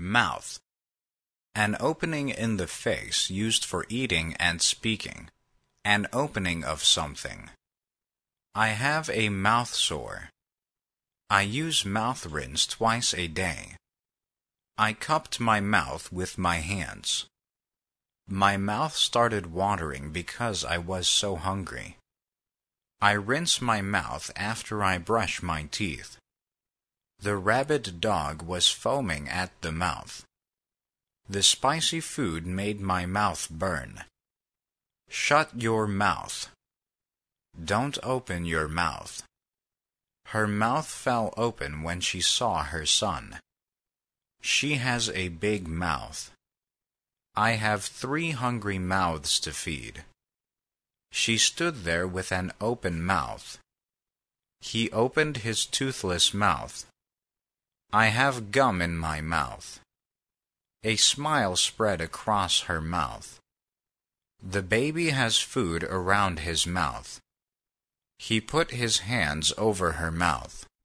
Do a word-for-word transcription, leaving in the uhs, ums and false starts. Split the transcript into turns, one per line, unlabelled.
Mouth. An opening in the face used for eating and speaking. An opening of something. I have a mouth sore. I use mouth rinse twice a day. I cupped my mouth with my hands. My mouth started watering because I was so hungry. I rinse my mouth after I brush my teeth. The rabid dog was foaming at the mouth. The spicy food made my mouth burn. Shut your mouth. Don't open your mouth. Her mouth fell open when she saw her son. She has a big mouth. I have three hungry mouths to feed. She stood there with an open mouth. He opened his toothless mouth. I have gum in my mouth. A smile spread across her mouth. The baby has food around his mouth. He put his hands over her mouth.